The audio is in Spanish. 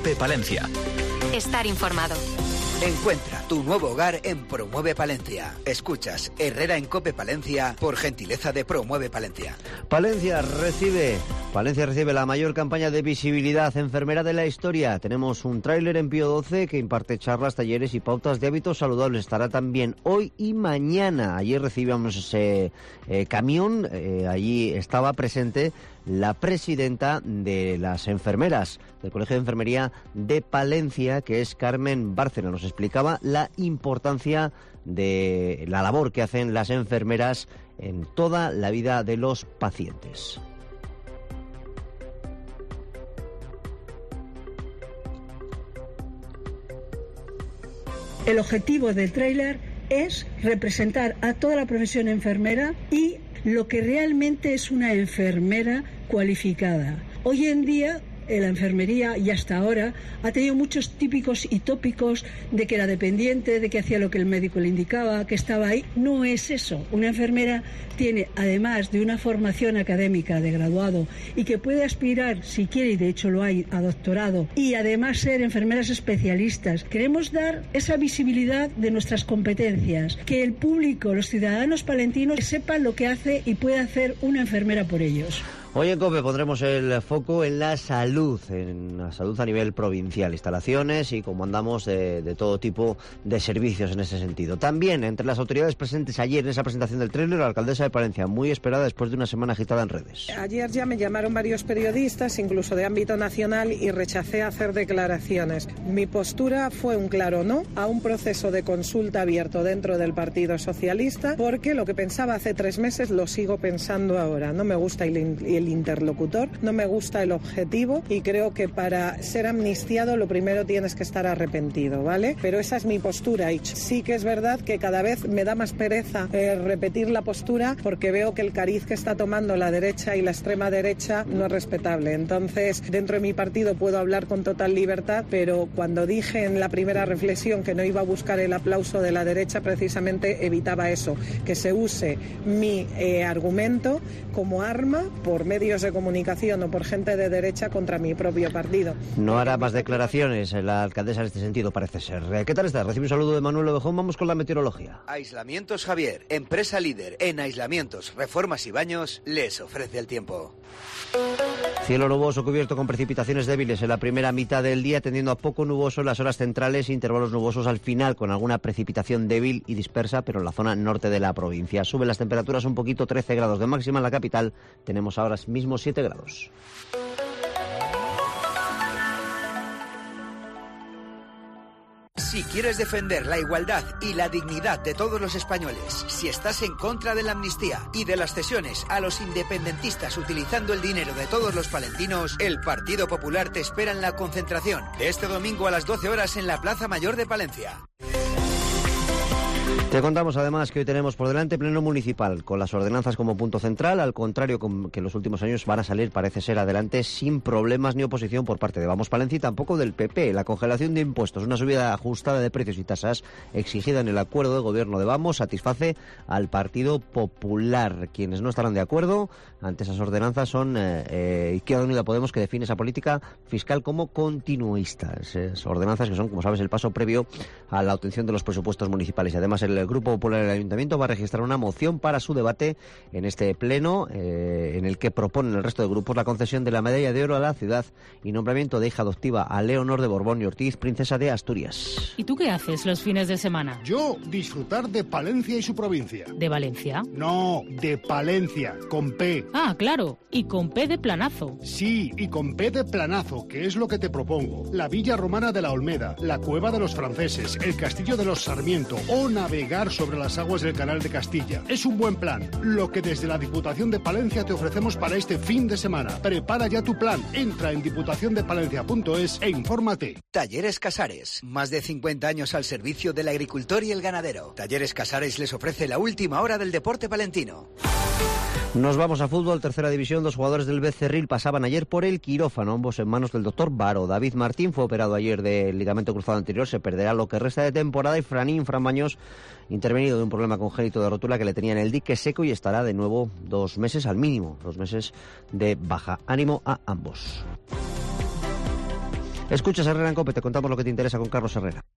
COPE Palencia. Estar informado. Encuentra tu nuevo hogar en Promueve Palencia. Escuchas Herrera en COPE Palencia por gentileza de Promueve Palencia. Palencia recibe la mayor campaña de visibilidad enfermera de la historia. Tenemos un tráiler en Pío XII que imparte charlas, talleres y pautas de hábitos saludables. Estará también hoy y mañana. Ayer recibíamos ese camión. Allí estaba presente la presidenta de las enfermeras del Colegio de Enfermería de Palencia, que es Carmen Bárcena. Nos explicaba la importancia de la labor que hacen las enfermeras en toda la vida de los pacientes. El objetivo del tráiler es representar a toda la profesión enfermera y lo que realmente es una enfermera cualificada. Hoy en día la enfermería, y hasta ahora, ha tenido muchos típicos y tópicos de que era dependiente, de que hacía lo que el médico le indicaba, que estaba ahí. No es eso. Una enfermera tiene, además de una formación académica de graduado y que puede aspirar, si quiere, y de hecho lo hay, a doctorado, y además ser enfermeras especialistas. Queremos dar esa visibilidad de nuestras competencias, que el público, los ciudadanos palentinos, sepan lo que hace y puede hacer una enfermera por ellos. Hoy en COPE pondremos el foco en la salud a nivel provincial, instalaciones y como andamos de todo tipo de servicios en ese sentido. También entre las autoridades presentes ayer en esa presentación del tráiler, la alcaldesa de Palencia, muy esperada después de una semana agitada en redes. Ayer ya me llamaron varios periodistas, incluso de ámbito nacional, y rechacé hacer declaraciones. Mi postura fue un claro no a un proceso de consulta abierto dentro del Partido Socialista, porque lo que pensaba hace 3 meses lo sigo pensando ahora. No me gusta el interlocutor, no me gusta el objetivo y creo que para ser amnistiado lo primero tienes que estar arrepentido, ¿vale? Pero esa es mi postura y sí que es verdad que cada vez me da más pereza repetir la postura porque veo que el cariz que está tomando la derecha y la extrema derecha no es respetable. Entonces, dentro de mi partido puedo hablar con total libertad, pero cuando dije en la primera reflexión que no iba a buscar el aplauso de la derecha, precisamente evitaba eso, que se use mi argumento como arma por medios de comunicación o por gente de derecha contra mi propio partido. No hará más declaraciones la alcaldesa en este sentido, parece ser. ¿Qué tal estás? Recibe un saludo de Manuel Ovejón. Vamos con la meteorología. Aislamientos Javier, empresa líder en aislamientos, reformas y baños, les ofrece el tiempo. Cielo nuboso cubierto con precipitaciones débiles en la primera mitad del día, tendiendo a poco nuboso en las horas centrales, intervalos nubosos al final con alguna precipitación débil y dispersa, pero en la zona norte de la provincia. Suben las temperaturas un poquito, 13 grados de máxima en la capital, tenemos ahora mismo 7 grados. Si quieres defender la igualdad y la dignidad de todos los españoles, si estás en contra de la amnistía y de las cesiones a los independentistas utilizando el dinero de todos los palentinos, el Partido Popular te espera en la concentración de este domingo a las 12 horas en la Plaza Mayor de Palencia. Te contamos además que hoy tenemos por delante pleno municipal, con las ordenanzas como punto central, al contrario que en los últimos años van a salir, parece ser, adelante sin problemas ni oposición por parte de Vamos Palencia y tampoco del PP. La congelación de impuestos, una subida ajustada de precios y tasas exigida en el acuerdo de gobierno de Vamos, satisface al Partido Popular. Quienes no estarán de acuerdo ante esas ordenanzas son Izquierda Unida Podemos, que define esa política fiscal como continuista. Esas ordenanzas que son, como sabes, el paso previo a la obtención de los presupuestos municipales. Y además el Grupo Popular del Ayuntamiento va a registrar una moción para su debate en este pleno, en el que proponen el resto de grupos la concesión de la medalla de oro a la ciudad y nombramiento de hija adoptiva a Leonor de Borbón y Ortiz, princesa de Asturias. ¿Y tú qué haces los fines de semana? Yo, disfrutar de Palencia y su provincia. ¿De Valencia? No, de Palencia, con P. Ah, claro, y con P de planazo. Sí, y con P de planazo, que es lo que te propongo. La Villa Romana de la Olmeda, la Cueva de los Franceses, el Castillo de los Sarmiento o navegar sobre las aguas del Canal de Castilla. Es un buen plan, lo que desde la Diputación de Palencia te ofrecemos para este fin de semana. Prepara ya tu plan, entra en diputaciondepalencia.es e infórmate. Talleres Casares, más de 50 años al servicio del agricultor y el ganadero. Talleres Casares les ofrece la última hora del deporte palentino. Nos vamos a fútbol, tercera división. 2 jugadores del Becerril pasaban ayer por el quirófano, ambos en manos del doctor Baro. David Martín fue operado ayer del ligamento cruzado anterior, se perderá lo que resta de temporada, y Fran Baños, intervenido de un problema congénito de rótula que le tenía en el dique seco, y estará de nuevo 2 meses al mínimo, 2 meses de baja. Ánimo a ambos. Escuchas Herrera en COPE, te contamos lo que te interesa con Carlos Herrera.